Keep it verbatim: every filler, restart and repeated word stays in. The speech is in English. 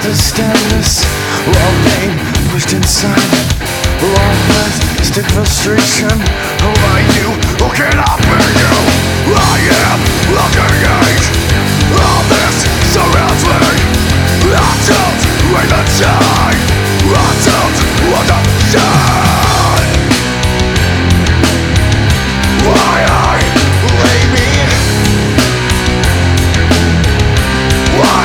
the status, all pain pushed inside, all plastic frustration. Who are you? Who can I be you? I am looking at all this surrounding.